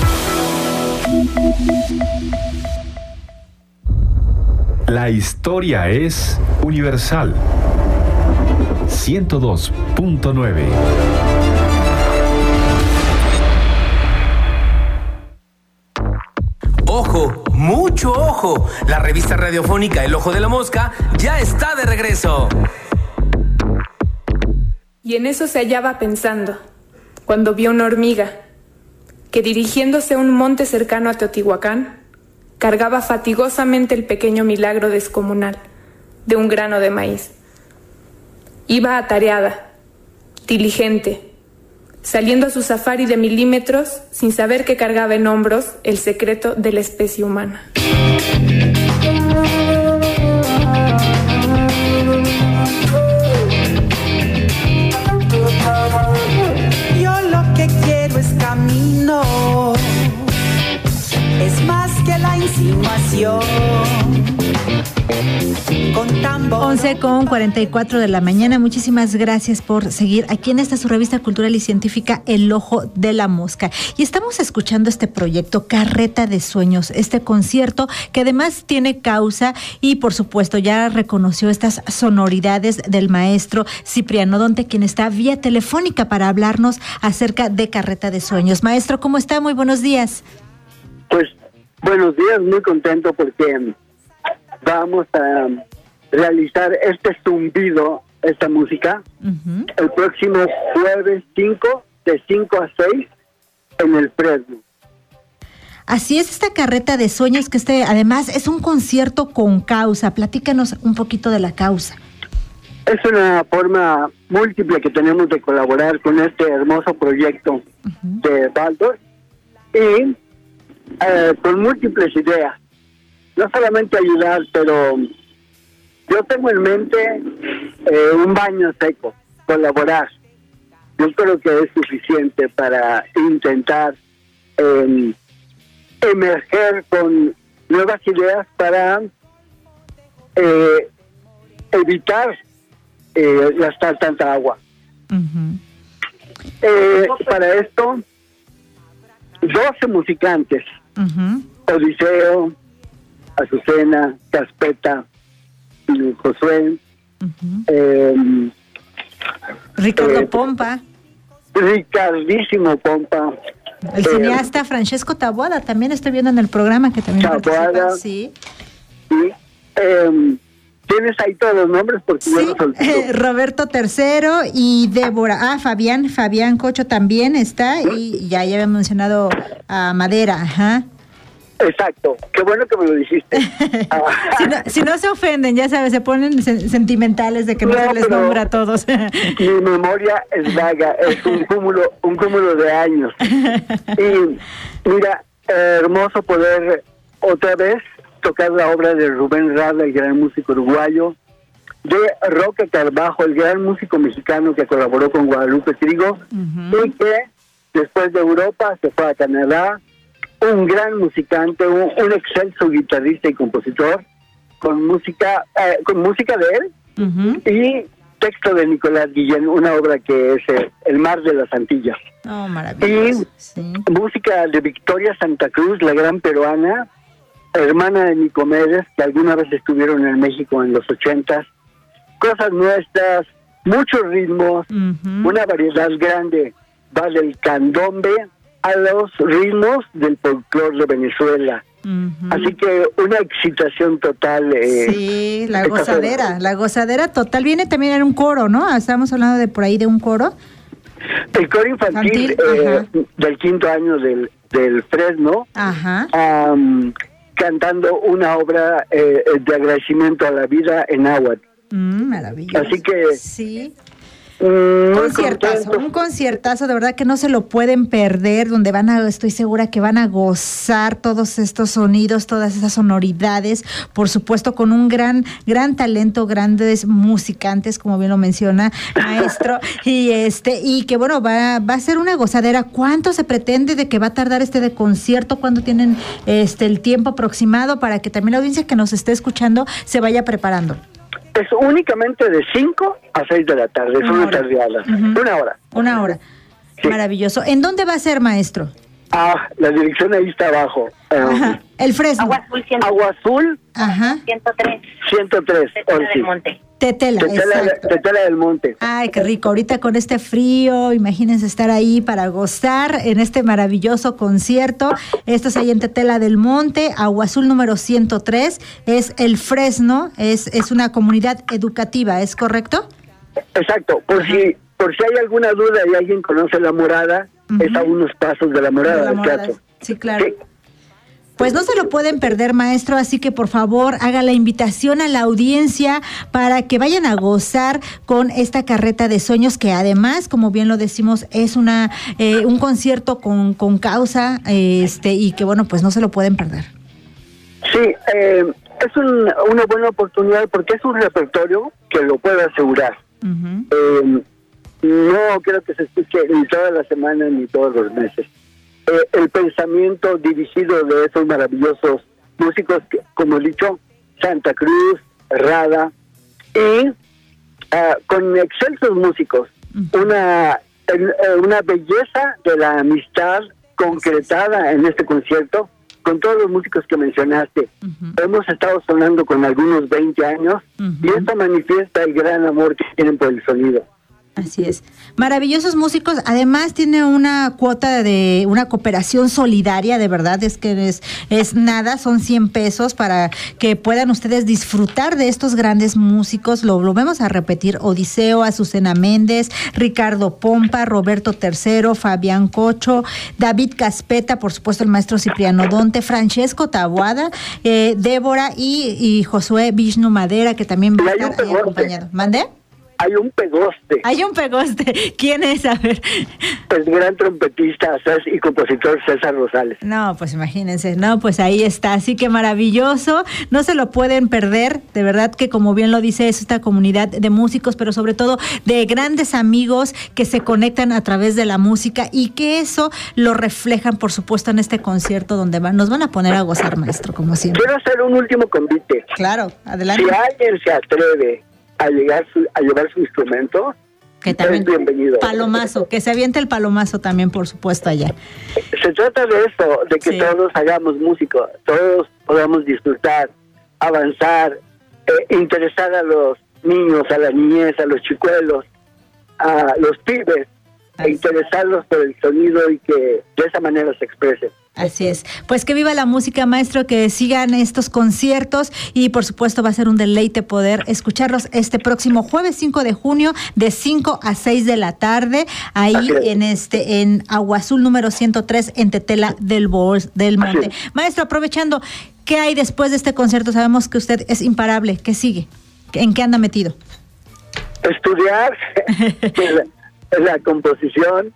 La historia es universal. 102.9. ¡Ojo! ¡Mucho ojo! La revista radiofónica El Ojo de la Mosca ya está de regreso. Y en eso se hallaba pensando, cuando vio una hormiga, que dirigiéndose a un monte cercano a Teotihuacán, cargaba fatigosamente el pequeño milagro descomunal de un grano de maíz. Iba atareada, diligente, saliendo a su safari de milímetros sin saber que cargaba en hombros el secreto de la especie humana. Yo lo que quiero es camino, es más que la insinuación. 11:44 de la mañana. Muchísimas gracias por seguir aquí en esta su revista cultural y científica El Ojo de la Mosca. Y estamos escuchando este proyecto Carreta de Sueños, este concierto que además tiene causa y por supuesto ya reconoció estas sonoridades del maestro Cipriano Donte, quien está vía telefónica para hablarnos acerca de Carreta de Sueños. Maestro, ¿cómo está? Muy buenos días. Pues buenos días, muy contento porque vamos a realizar este zumbido, esta música, el próximo jueves 5, de 5 a 6, en el Fresno. Así es, esta Carreta de Sueños, que además es un concierto con causa. Platícanos un poquito de la causa. Es una forma múltiple que tenemos de colaborar con este hermoso proyecto de Baldor y con múltiples ideas. No solamente ayudar, pero yo tengo en mente un baño seco, colaborar. Yo creo que es suficiente para intentar emerger con nuevas ideas para evitar gastar tanta agua. Para esto, 12 musicantes, Odiseo, Azucena, Caspeta, Josué, Ricardo Pompa, Ricardísimo Pompa, el cineasta Francesco Taboada, también estoy viendo en el programa que también participa, sí. Y tienes ahí todos los nombres porque sí, yo los olvido. Roberto III y Débora, Fabián Cocho también está, y ya había mencionado a Madera, ajá. Exacto, qué bueno que me lo dijiste. si no se ofenden, ya sabes, se ponen sentimentales de que no se les nombra a todos. Mi memoria es vaga, es un cúmulo de años. Y mira, hermoso poder otra vez tocar la obra de Rubén Rada, el gran músico uruguayo, de Roque Carbajo, el gran músico mexicano que colaboró con Guadalupe Trigo, y que después de Europa se fue a Canadá. Un gran musicante, un excelso guitarrista y compositor, con música de él, y texto de Nicolás Guillén, una obra que es El Mar de las Antillas. Oh, maravilloso. Y música de Victoria Santa Cruz, la gran peruana, hermana de Nicomedes, que alguna vez estuvieron en México en los 80s. Cosas nuestras, muchos ritmos, una variedad grande, va del candombe a los ritmos del folclore de Venezuela. Así que una excitación total. Sí, la gozadera total. Viene también en un coro, ¿no? Estamos hablando de por ahí de un coro. El coro infantil del 5º año del Fresno, cantando una obra de agradecimiento a la vida en náhuatl. Maravilloso. Así que sí. Un conciertazo, de verdad que no se lo pueden perder, donde estoy segura que van a gozar todos estos sonidos, todas esas sonoridades, por supuesto con un gran talento, grandes musicantes, como bien lo menciona maestro, y que bueno, va a ser una gozadera. ¿Cuánto se pretende de que va a tardar de concierto? ¿Cuándo tienen el tiempo aproximado para que también la audiencia que nos esté escuchando se vaya preparando? Es únicamente de 5 a 6 de la tarde, es una tardeada. Una hora. Sí. Maravilloso. ¿En dónde va a ser, maestro? La dirección ahí está abajo. El Fresno. Agua Azul. 103. Tetela del Monte. Ay, qué rico. Ahorita con este frío, imagínense estar ahí para gozar en este maravilloso concierto. Esto es ahí en Tetela del Monte, Agua Azul número 103. Es el Fresno, es una comunidad educativa, ¿es correcto? Exacto. Por si hay alguna duda y alguien conoce La Morada, es a unos pasos de La Morada del teatro. Sí, claro. Sí. Pues no se lo pueden perder, maestro, así que por favor haga la invitación a la audiencia para que vayan a gozar con esta carreta de sueños, que además, como bien lo decimos, es un concierto con causa, y que bueno, pues no se lo pueden perder. Sí, es una buena oportunidad porque es un repertorio que lo puedo asegurar. No creo que se escuche ni toda la semana ni todos los meses. El pensamiento dirigido de esos maravillosos músicos, como he dicho, Santa Cruz, Rada, y con excelsos músicos, una belleza de la amistad concretada en este concierto, con todos los músicos que mencionaste. Hemos estado sonando con algunos 20 años, y esto manifiesta el gran amor que tienen por el sonido. Así es. Maravillosos músicos. Además tiene una cuota de una cooperación solidaria, de verdad, es que es nada, son 100 pesos para que puedan ustedes disfrutar de estos grandes músicos. Lo vamos a repetir: Odiseo, Azucena Méndez, Ricardo Pompa, Roberto III, Fabián Cocho, David Caspeta, por supuesto el maestro Cipriano Donte, Francesco Taboada, Débora y Josué Vishnu Madera, que también va a estar ahí acompañado. ¿Mande? Hay un pegoste. ¿Quién es? A ver. El gran trompetista y compositor César Rosales. No, pues imagínense. No, pues ahí está. Así que maravilloso. No se lo pueden perder. De verdad que, como bien lo dice, es esta comunidad de músicos, pero sobre todo de grandes amigos que se conectan a través de la música, y que eso lo reflejan, por supuesto, en este concierto donde nos van a poner a gozar, maestro, como siempre. Quiero hacer un último convite. Claro, adelante. Si alguien se atreve a llevar su instrumento, que también, bienvenido. Palomazo, que se aviente el palomazo también, por supuesto, allá. Se trata de eso, de que todos hagamos música, todos podamos disfrutar, avanzar, interesar a los niños, a la niñez, a los chicuelos, a los pibes, interesarlos por el sonido, y que de esa manera se expresen. Así es. Pues que viva la música, maestro, que sigan estos conciertos, y por supuesto va a ser un deleite poder escucharlos este próximo jueves 5 de junio de 5 a 6 de la tarde, ahí en Agua Azul número 103 en Tetela del Monte. Maestro, aprovechando, ¿qué hay después de este concierto? Sabemos que usted es imparable. ¿Qué sigue? ¿En qué anda metido? Estudiar la composición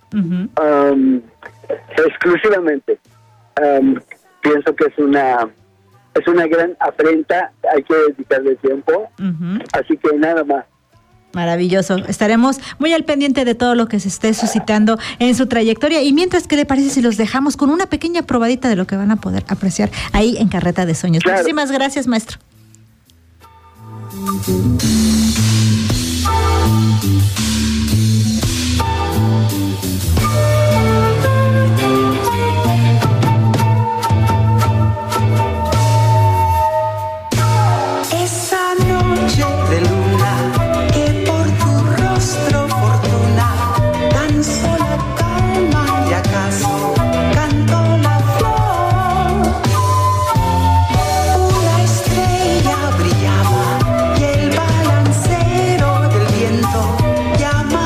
exclusivamente. Pienso que es una gran afrenta, hay que dedicarle tiempo, así que nada más. Maravilloso. Estaremos muy al pendiente de todo lo que se esté suscitando en su trayectoria, y mientras, ¿qué le parece si los dejamos con una pequeña probadita de lo que van a poder apreciar ahí en Carreta de Sueños? Claro. Muchísimas gracias, maestro. Brillaba y el balancero del viento llama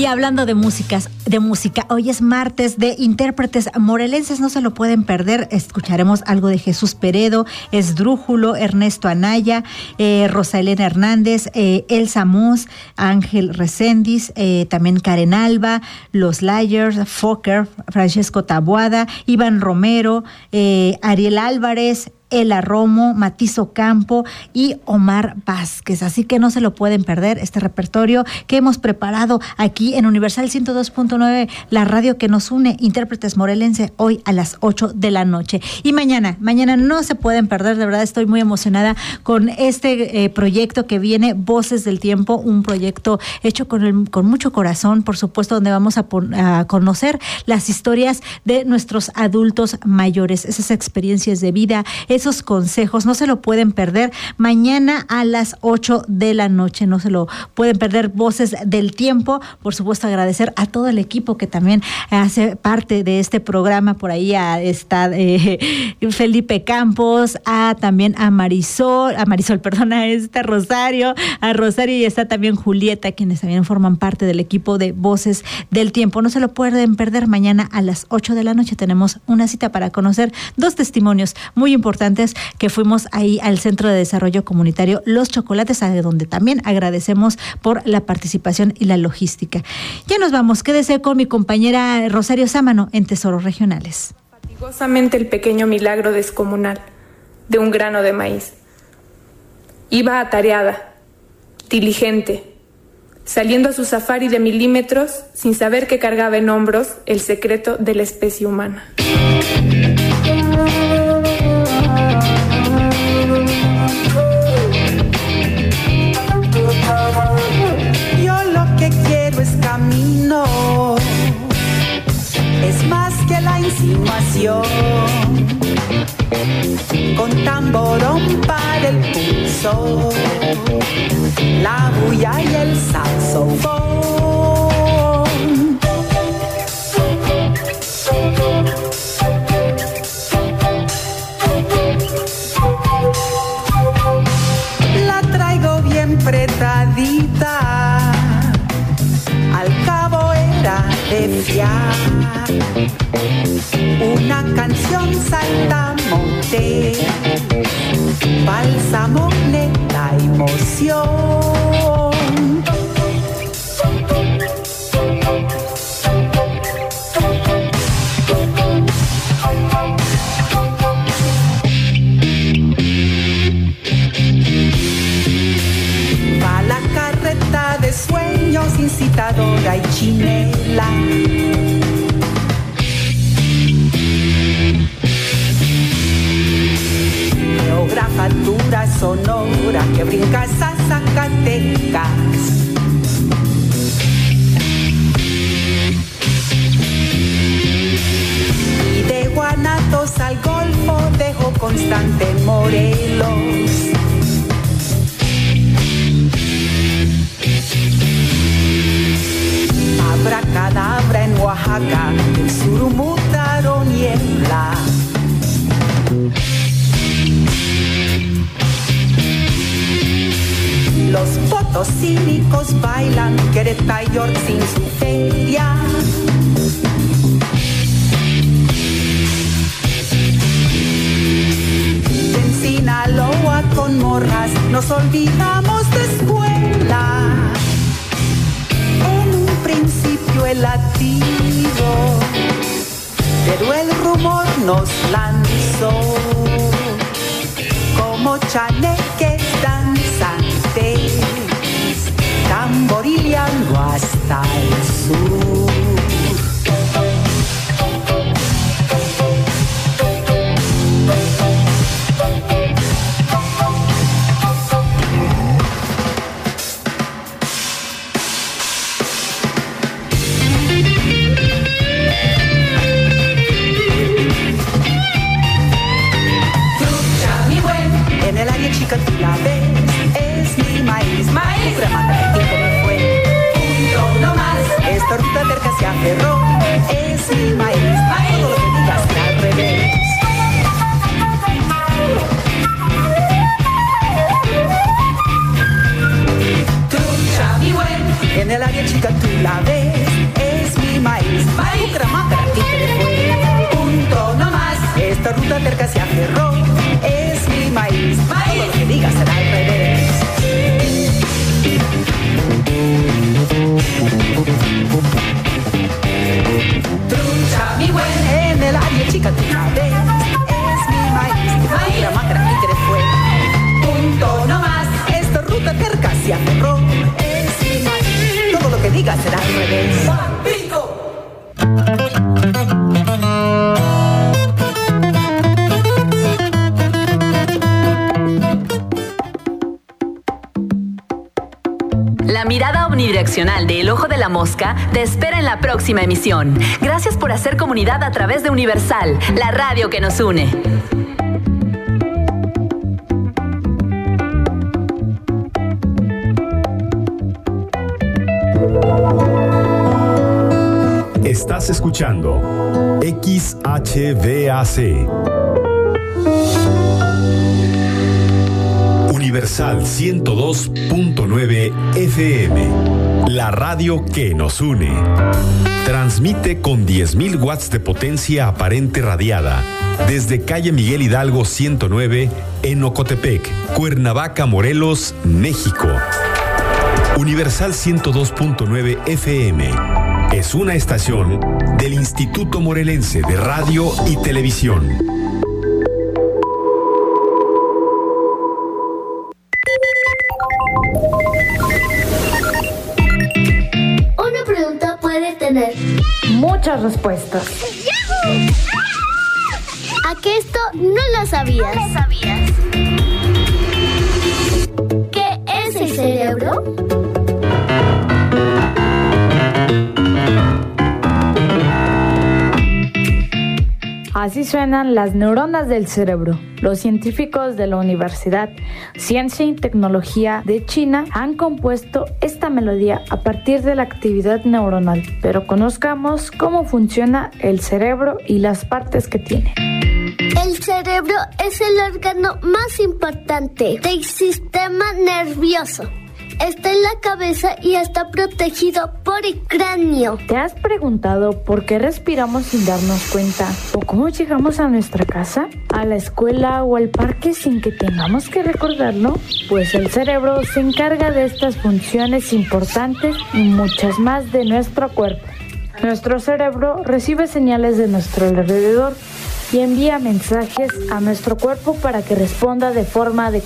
Y hablando de música, hoy es martes de intérpretes morelenses, no se lo pueden perder. Escucharemos algo de Jesús Peredo, Esdrújulo, Ernesto Anaya, Rosa Elena Hernández, Elsa Mos, Ángel Reséndiz, también Karen Alba, Los Layers, Fokker, Francesco Taboada, Iván Romero, Ariel Álvarez, Ela Romo, Matiz Ocampo y Omar Vázquez. Así que no se lo pueden perder este repertorio que hemos preparado aquí en Universal 102.9, la radio que nos une, intérpretes morelense, hoy a las 8 de la noche. Y mañana no se pueden perder, de verdad estoy muy emocionada con este proyecto que viene, Voces del Tiempo, un proyecto hecho con mucho corazón, por supuesto, donde vamos a conocer las historias de nuestros adultos mayores, esas experiencias de vida, esos consejos, no se lo pueden perder. Mañana a las 8 de la noche, no se lo pueden perder, Voces del Tiempo. Por supuesto, agradecer a todo el equipo que también hace parte de este programa. Por ahí está Felipe Campos, también a Marisol, está Rosario y está también Julieta, quienes también forman parte del equipo de Voces del Tiempo. No se lo pueden perder. Mañana a las 8 de la noche tenemos una cita para conocer 2 testimonios muy importantes que fuimos ahí al Centro de Desarrollo Comunitario Los Chocolates, a donde también agradecemos por la participación y la logística. Ya nos vamos, quédese con mi compañera Rosario Sámano en Tesoros Regionales. Fatigosamente el pequeño milagro descomunal de un grano de maíz. Iba atareada, diligente, saliendo a su safari de milímetros sin saber que cargaba en hombros el secreto de la especie humana. Yo lo que quiero es camino, es más que la insinuación, con tamborón para el pulso, la bulla y el saxofón. La traigo bien apretadita, al cabo era de fiar. Una canción saltamonte, bálsamo la emoción. Va la carreta de sueños, incitadora y chinela. Geografatura sonora que brinca a Zacatecas. Y de Guanatos al Golfo dejo constante en Morelos. Abracadabra en Oaxaca, el surumutaro niebla. Los potosínicos bailan Querétaro y York sin su feria. En Sinaloa con morras nos olvidamos de escuela. En un principio el latido, pero el rumor nos lanzó como chaneques danzantes, tamborileando hasta el sur. En el área chica tú la ves, es mi maíz, maíz, pura mata, el tiempo me fue, punto no más, esta ruta terca se aferró, es mi maíz, maíz, todo lo que digas al revés. Trucha mi buen, en el área chica tú la ves, La mirada omnidireccional de El Ojo de la Mosca te espera en la próxima emisión. Gracias por hacer comunidad a través de Universal, la radio que nos une. Estás escuchando XHVAC. Universal 102.9 FM. La radio que nos une. Transmite con 10.000 watts de potencia aparente radiada desde calle Miguel Hidalgo 109 en Ocotepec, Cuernavaca, Morelos, México. Universal 102.9 FM. Es una estación del Instituto Morelense de Radio y Televisión. Una pregunta puede tener muchas respuestas. ¿A qué esto no lo sabías? ¿Qué es el cerebro? Así suenan las neuronas del cerebro. Los científicos de la Universidad Ciencia y Tecnología de China han compuesto esta melodía a partir de la actividad neuronal. Pero conozcamos cómo funciona el cerebro y las partes que tiene. El cerebro es el órgano más importante del sistema nervioso. Está en la cabeza y está protegido por el cráneo. ¿Te has preguntado por qué respiramos sin darnos cuenta? ¿O cómo llegamos a nuestra casa, a la escuela o al parque sin que tengamos que recordarlo? Pues el cerebro se encarga de estas funciones importantes y muchas más de nuestro cuerpo. Nuestro cerebro recibe señales de nuestro alrededor y envía mensajes a nuestro cuerpo para que responda de forma adecuada.